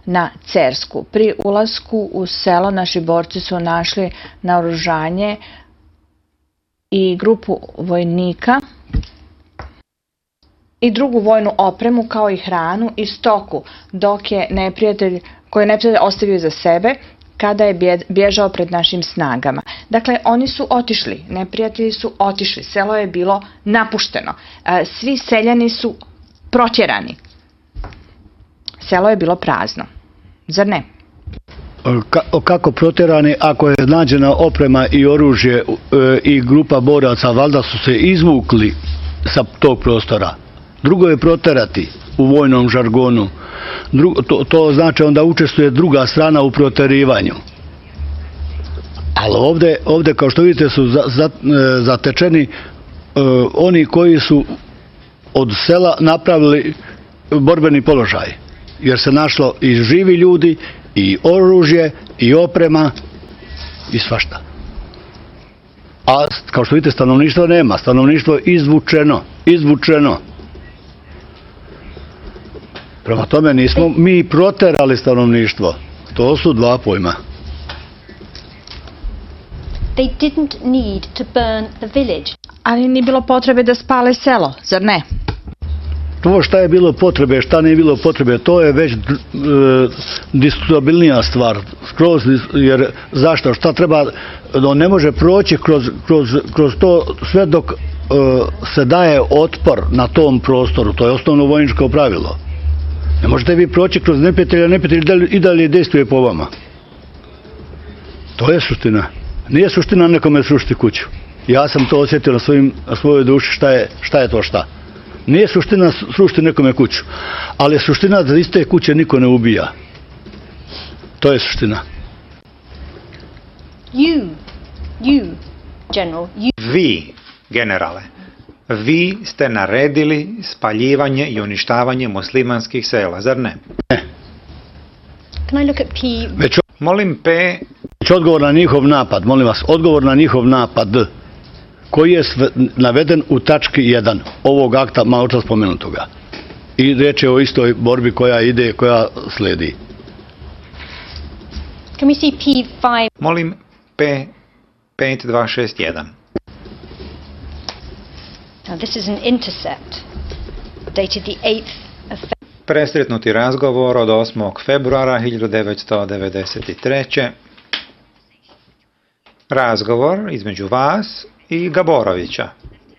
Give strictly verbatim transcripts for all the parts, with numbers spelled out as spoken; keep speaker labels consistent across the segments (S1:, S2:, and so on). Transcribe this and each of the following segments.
S1: na Cersku. Pri ulasku u selo naši borci su našli naoružanje i grupu vojnika i drugu vojnu opremu kao i hranu i stoku, dok je neprijatelj, koju je neprijatelj ostavio za sebe kada je bježao pred našim snagama. Dakle, oni su otišli, neprijatelji su otišli, selo je bilo napušteno, svi seljani su protjerani. Selo je bilo prazno, zar ne?
S2: Kako protjerani ako je nađena oprema i oružje i grupa boraca, valjda su se izvukli sa tog prostora. Drugo je protjerati u vojnom žargonu. Drugo, to, to znači onda učestvuje druga strana u protjerivanju. Ali ovdje, ovdje kao što vidite su za, za, zatečeni uh, oni koji su od sela napravili borbeni položaj. Jer se našlo i živi ljudi, i oružje, i oprema, i svašta. A kao što vidite stanovništva nema. Stanovništvo je izvučeno. Izvučeno. Prema tome nismo mi proterali stanovništvo. To su dva pojma.
S3: They didn't need to burn the village.
S1: Ali nije bilo potrebe da spale selo, zar ne?
S2: To šta je bilo potrebe, šta nije bilo potrebe, to je već e, diskutabilnija stvar. Skroz, jer zašto? Šta treba, on ne može proći kroz, kroz, kroz to sve dok e, se daje otpor na tom prostoru. To je osnovno vojničko pravilo. Ne možete vi proći kroz neprijatelja, neprijatelj i dalje dejstvuje po vama. To je suština. Nije suština nekome srušiti kuću. Ja sam to osjetio na, svojim, na svojoj duši šta je, šta je to šta. Nije suština srušiti nekome kuću, ali je suština da iz te kuće niko ne ubija. To je suština.
S3: You, you, general, you.
S4: Vi, generale, vi ste naredili spaljivanje i uništavanje muslimanskih sela, zar ne?
S2: Ne.
S3: Can I look at P?
S2: Već,
S4: molim P.
S2: Već odgovor na njihov napad, molim vas, odgovor na njihov napad, koji je sve, naveden u tački jedan ovog akta malo čas spomenutoga. I reč je o istoj borbi koja ide, koja sledi.
S3: Can we see P five?
S4: Molim P pet dva šest jedan.
S3: Now this is an intercept dated the eighth of February.
S4: Presretnuti razgovor od osmog februara hiljadu devetsto devedeset treće. Razgovor između vas i Gaborovića.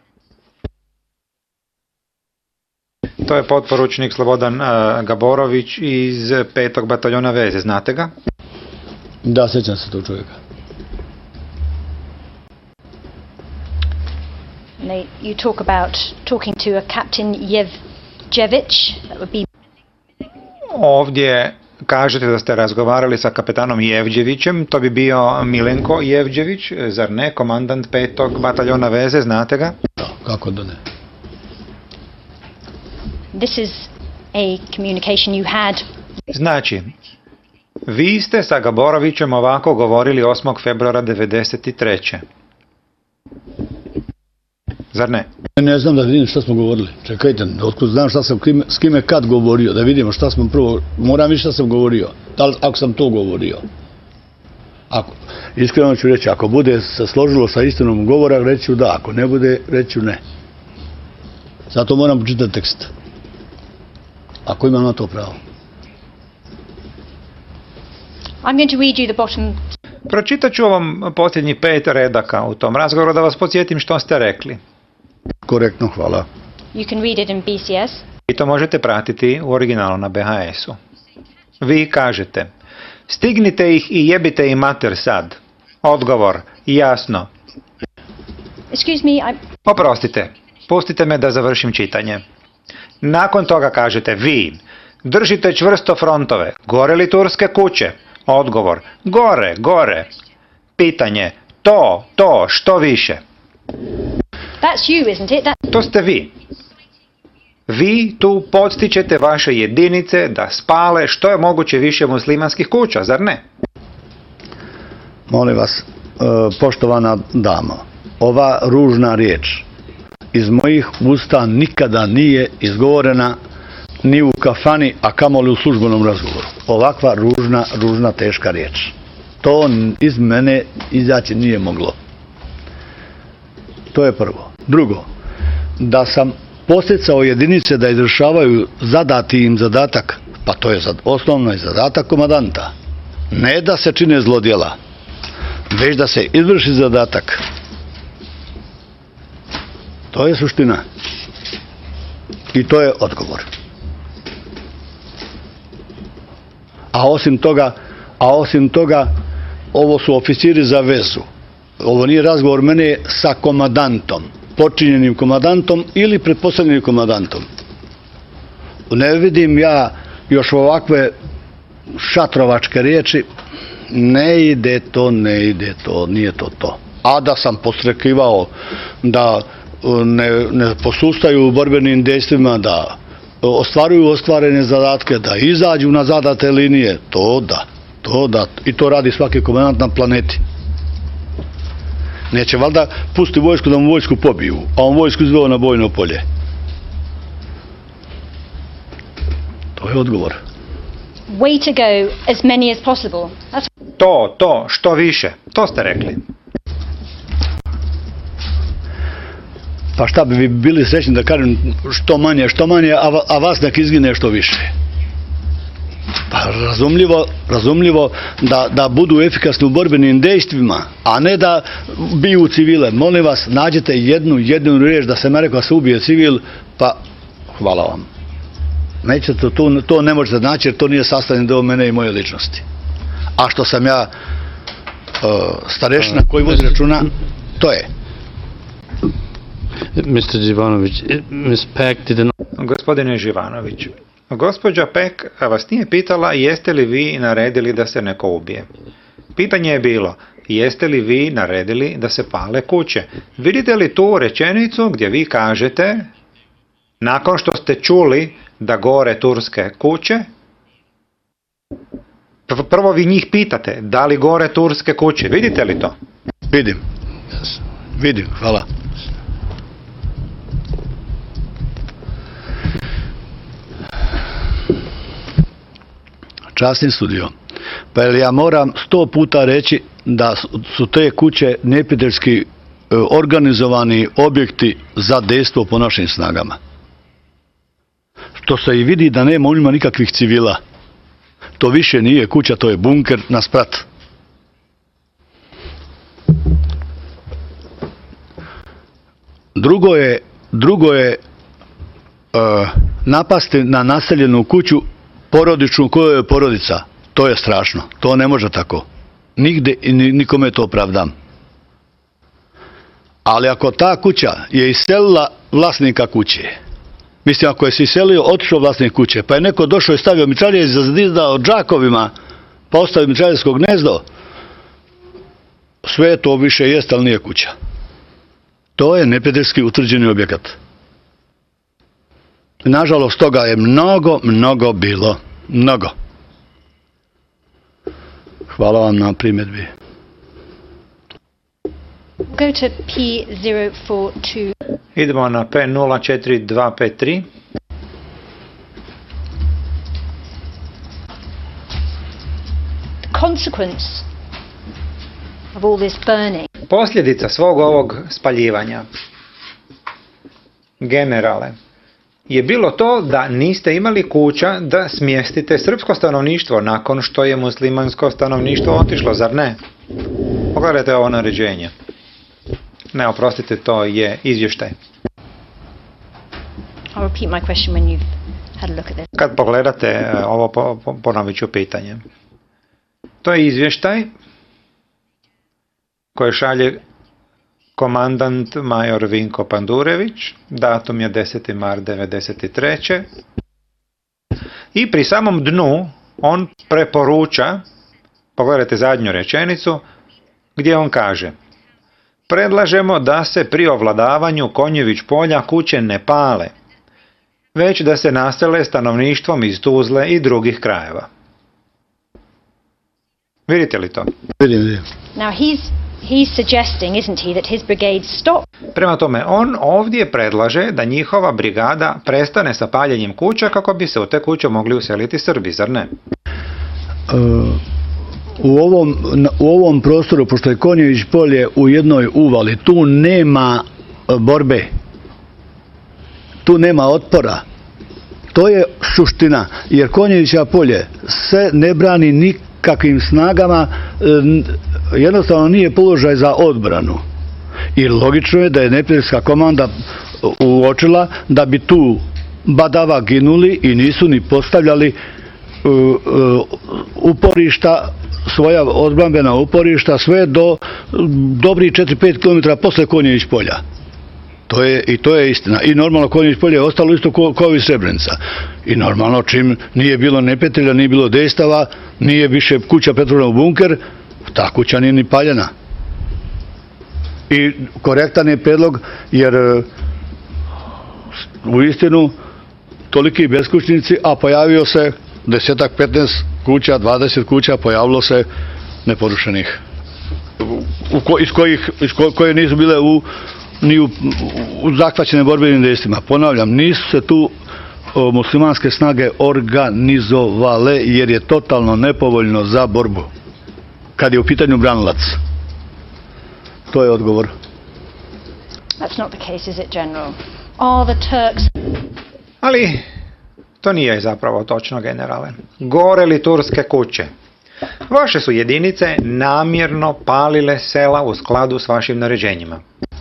S4: To je potporučnik Slobodan uh, Gaborović iz petog bataljona veze, znate ga?
S2: Da, sjećam se tog čovjeka.
S3: You talk about talking to a Captain Jevđević, that would be...
S4: Ovdje kažete da ste razgovarali sa kapetanom Jevđevićem, to bi bio Milenko Jevđević, zar ne, komandant petog bataljona veze, znate ga?
S2: Da, kako da ne.
S3: This is a communication you had.
S4: Znači, vi ste sa Gaborovićem ovako govorili osmog februara devedeset treće. Zar ne?
S2: Ne znam da vidim šta smo govorili. Čekajte, otkud znam šta sam s kime kad govorio, da vidimo šta smo prvo, moram vidjeti šta sam govorio, da li, ako sam to govorio. Ako, iskreno ću reći, ako bude se složilo sa istinom govora, reći ću da, ako ne bude, reći ću ne. Zato moram počitati tekst. Ako imam na to pravo.
S3: I'm going to read you the bottom.
S4: Pročitat ću vam posljednji pet redaka u tom razgovoru da vas podsjetim što ste rekli.
S2: Korektno, hvala.
S3: You can read it in B C S.
S4: I to možete pratiti u originalu na B H S-u. Vi kažete, stignite ih i jebite im mater sad. Odgovor, jasno.
S3: Excuse me, I...
S4: Oprostite, pustite me da završim čitanje. Nakon toga kažete vi, držite čvrsto frontove, gore li turske kuće? Odgovor, gore, gore. Pitanje, to, to, što više?
S3: That's you, isn't it? That...
S4: To ste vi. Vi tu podstičete vaše jedinice da spale što je moguće više muslimanskih kuća, zar ne?
S2: Molim vas, poštovana dama, ova ružna riječ iz mojih usta nikada nije izgovorena ni u kafani, a kamoli u službenom razgovoru. Ovakva ružna, ružna, teška riječ. To iz mene izaći nije moglo. To je prvo. Drugo, da sam posticao jedinice da izvršavaju zadati im zadatak, pa to je osnovno i zadatak komandanta. Ne da se čine zlodjela, već da se izvrši zadatak. To je suština. I to je odgovor. A osim toga, a osim toga, ovo su oficiri za vezu. Ovo nije razgovor mene sa komandantom, počinjenim komandantom ili pretpostavljenim komandantom. Ne vidim ja još ovakve šatrovačke riječi. Ne ide to, ne ide to, nije to to. A da sam postrekivao da ne, ne posustaju u borbenim dejstvima, da ostvaruju ostvarene zadatke, da izađu na zadate linije, to da, to da. I to radi svaki komandant na planeti. Neće valjda pusti vojsku da mu vojsku pobiju, a on vojsku izveo na bojno polje. To je odgovor.
S3: Way to go, as many as possible. That's...
S4: To, to, što više. To ste rekli.
S2: Pa šta bi vi bili srećni da kažem što manje, što manje, a, a vas nek izgine što više? Pa razumljivo, razumljivo da, da budu efikasni u borbenim dejstvima, a ne da biju civile. Molim vas, nađite jednu, jednu riječ da se me rekao se ubije civil, pa hvala vam. Nećete, to, to ne možete naći jer to nije sastavni deo mene i moje ličnosti. A što sam ja uh, starešina koji vodi računa, to je.
S5: mister Živanović, Miss Peck didn't...
S4: Gospodine Živanović, gospođa Peck vas nije pitala jeste li vi naredili da se neko ubije. Pitanje je bilo, jeste li vi naredili da se pale kuće? Vidite li tu rečenicu gdje vi kažete, nakon što ste čuli da gore turske kuće, prvo vi njih pitate, da li gore turske kuće, vidite li to?
S2: Vidim. Vidim, hvala. Časni studio. Pa ja moram sto puta reći da su te kuće neprijateljski organizovani objekti za dejstvo po našim snagama. Što se i vidi da nema u njima nikakvih civila. To više nije kuća, to je bunker na sprat. Drugo je, drugo je uh, napasti na naseljenu kuću porodičnu koja je porodica. To je strašno. To ne može tako. Nigde i nikome to opravdam. Ali ako ta kuća je iselila vlasnika kuće, mislim ako je se iselio, otišao vlasnik kuće, pa je neko došao i stavio mitraljez i zazdizao džakovima, pa ostavio mitraljesko gnezdo, sve to više jest, ali nije kuća. To je neprijateljski utvrđeni objekat. Nažalost, toga je mnogo, mnogo bilo. Mnogo. Hvala vam na primjedbi.
S3: Go to P zero four two.
S4: Idemo na P nula četiri dva pet tri.
S3: The consequence of all this burning.
S4: Posljedica svog ovog spaljivanja, generale, je bilo to da niste imali kuća da smjestite srpsko stanovništvo nakon što je muslimansko stanovništvo otišlo, zar ne? Pogledajte ovo naređenje. Ne, oprostite, to je izvještaj.
S3: I'll repeat my question when you've had a look at this.
S4: Kad pogledate ovo, ponovit ću pitanje. To je izvještaj koje šalje komandant major Vinko Pandurević, datum je deseti mart devedeset treće. I pri samom dnu on preporuča, pogledajte zadnju rečenicu, gdje on kaže: predlažemo da se pri ovladavanju Konjević polja kuće ne pale, već da se nasele stanovništvom iz Tuzle i drugih krajeva. Vidite li to?
S2: Vidim, vidim.
S3: Now he's he's suggesting, isn't he, that his brigade stop.
S4: Prema tome, on ovdje predlaže da njihova brigada prestane sa paljenjem kuća kako bi se u te kuće mogli useliti Srbi, zar ne?
S2: Uh, u, ovom, u ovom prostoru, pošto je Konjević polje u jednoj uvali, tu nema borbe, tu nema otpora. To je suština, jer Konjevića polje se ne brani nikakvim snagama, jednostavno nije položaj za odbranu. I logično je da je neprijateljska komanda uočila da bi tu badava ginuli i nisu ni postavljali uh, uh, uporišta, svoja odbrambena uporišta sve do dobrih četiri do pet kilometara posle Konjević polja. To je, i to je istina. I normalno Konjević polje je ostalo isto kao ko i Srebrenica. I normalno čim nije bilo neprijatelja, nije bilo dejstava, nije više kuća pretvorena u bunker, ta kuća nije ni paljena. I korektan je predlog, jer u istinu toliki beskućnici, a pojavio se desetak, petnaest kuća, dvadeset kuća, pojavilo se neporušenih. U ko, iz kojih, iz ko, koje nisu bile u ni u, u zahvaćene borbenim dejstvima. Ponavljam, nisu se tu o, muslimanske snage organizovale jer je totalno nepovoljno za borbu. Kad je u pitanju branilac. To je odgovor.
S3: That's not the case, is it, General? Are the Turks...
S4: Ali to nije zapravo točno, generale. Gore li turske kuće? Vaše su jedinice namjerno palile sela u skladu s vašim naređenjima.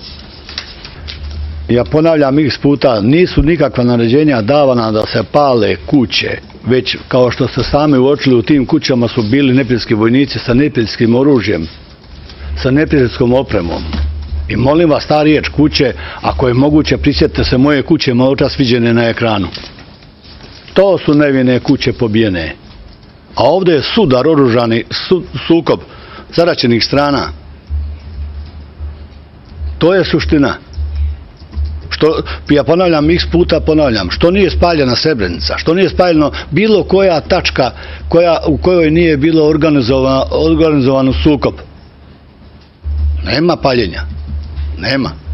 S2: Ja ponavljam x puta, nisu nikakva naređenja davana da se pale kuće, već kao što ste sami uočili, u tim kućama su bili neprijateljski vojnici sa neprijateljskim oružjem, sa neprijateljskom opremom. I molim vas, ta riječ kuće, ako je moguće, prisjetite se moje kuće maločas viđene na ekranu. To su nevine kuće pobijene. A ovdje je sudar, oružani su, sukob zaraćenih strana. To je suština. Što, ja ponavljam, x puta ponavljam, što nije spaljena Srebrenica, što nije spaljeno bilo koja tačka koja, u kojoj nije bilo organizovano, organizovano sukob. Nema paljenja. Nema.